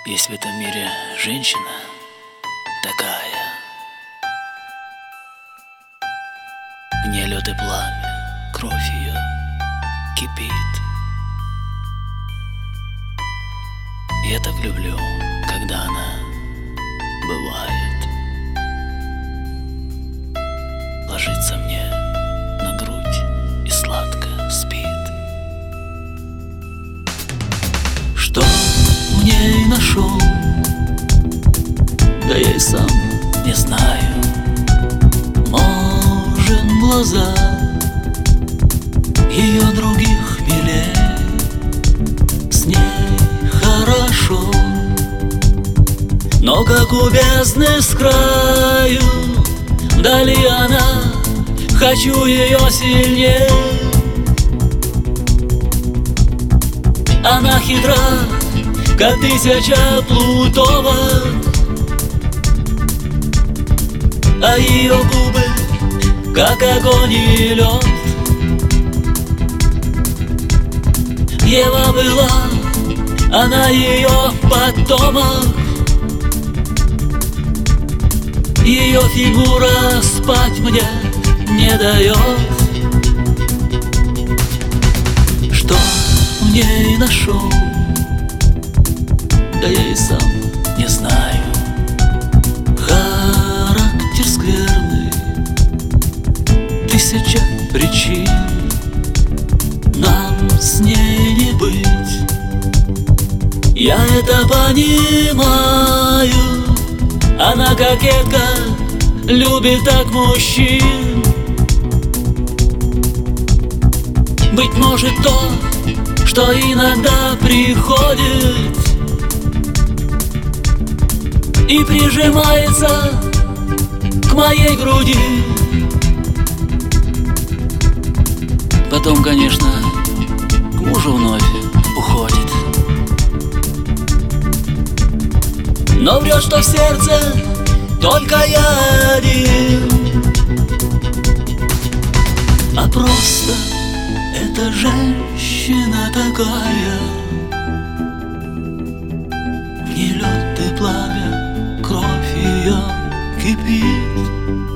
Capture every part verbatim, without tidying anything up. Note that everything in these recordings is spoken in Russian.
Есть в этом мире женщина такая. В ней лед и пламя, кровь ее кипит. Я так люблю, когда она бывает, ложится мне на грудь и сладко спит. Что в ней нашел, да я и сам не знаю. Может, глаза ее других милее, с ней хорошо, но как у бездны с краю, вдали она, хочу ее сильнее. Она хитра, как тысяча плутовок, а ее губы, как огонь и лед. Ева была, она ее потомок, ее фигура спать мне не дает. Что в ней нашел, да я и сам не знаю. Характер скверный, тысяча причин нам с ней не быть. Я это понимаю. Она кокетка, любит так мужчин. Быть может, то, что иногда приходит и прижимается к моей груди. Потом, конечно, к мужу вновь уходит. Но врет, что в сердце только я один, а просто эта женщина такая. В ней лед и пламя, кровь ее кипит.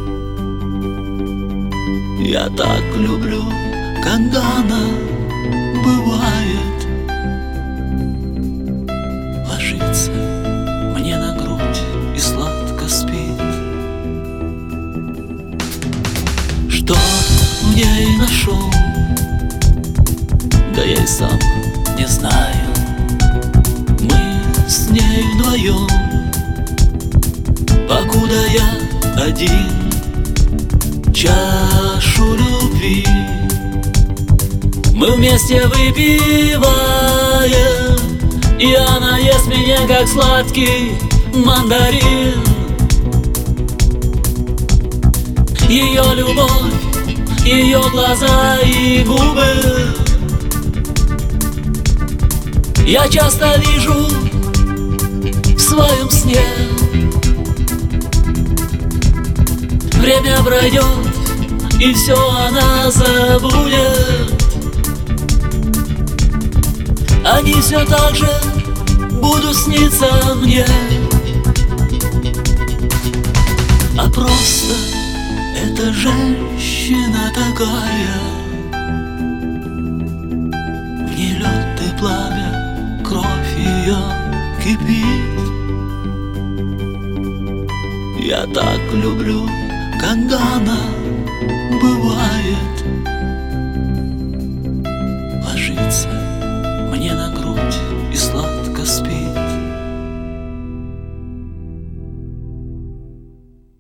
Я так люблю, когда она бывает, ложится мне на грудь и сладко спит. Что в ней нашел, да я и сам не знаю. Мы с ней вдвоем, покуда я один, чашу любви мы вместе выпиваем, и она ест меня, как сладкий мандарин. Ее любовь, ее глаза и губы я часто вижу в своем сне. Время пройдет, и все она забудет. Они все так же будут сниться мне, а просто эта женщина такая. В ней лед и пламя, кровь ее кипит. Я так люблю, когда она бывает,